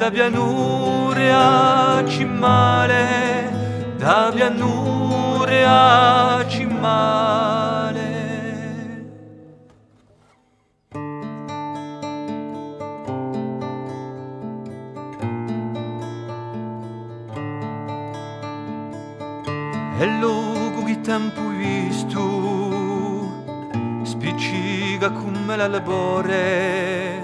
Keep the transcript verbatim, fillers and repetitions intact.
da pianure a cimmale, da pianure a cimmale. E luogo che tempo visto spiccica come la labore,